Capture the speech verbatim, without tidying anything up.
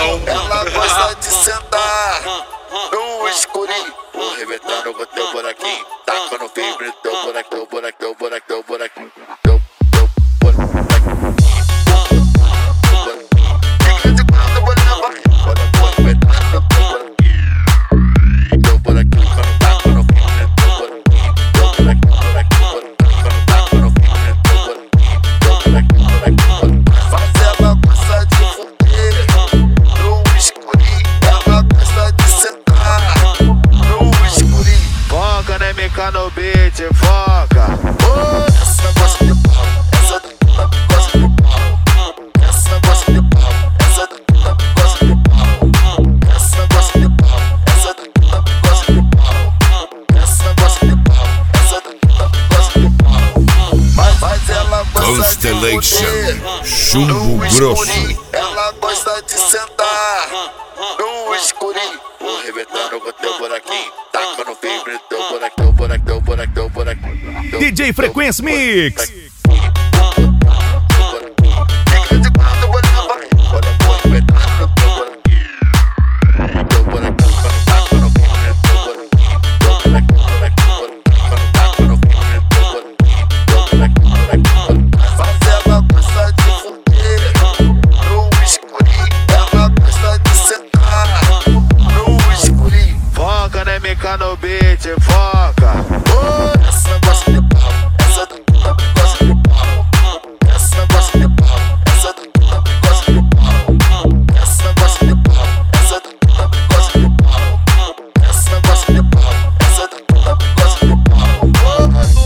escurinho, ela gosta de sentar no escurinho. Vou arrebentando com teu buraquinho, tacando fibra, teu buraco, teu buraco, teu buraco, teu buraquinho. Teu, teu buraquinho. No beat, foca. Oh, essa gosta de pau, essa gosta de pau, essa gosta de pau, essa gosta de pau, essa gosta de pau, essa gosta de pau, essa gosta de pau, essa gosta de pau. Mas, mas ela gosta Constellation, de chumbo grosso. Ela gosta de sentar no escurinho. Vou arrebentando com teu buraquinho, tacando fibra, teu buraco, teu buraco, teu buraco, teu buraco. D J Frequência Mix.